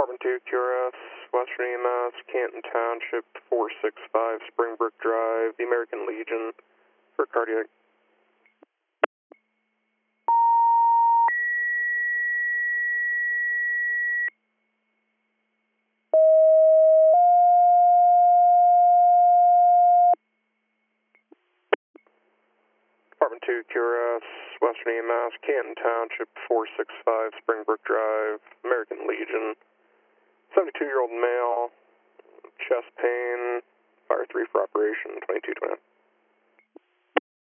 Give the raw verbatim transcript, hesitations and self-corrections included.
Department two, Q R S, Western E M S, Canton Township, four six five, Springbrook Drive, the American Legion, for cardiac. Department two, Q R S, Western E M S, Canton Township, four six five, Springbrook Drive, American Legion, seventy-two-year-old male, chest pain, fire three for operation, twenty-two twenty.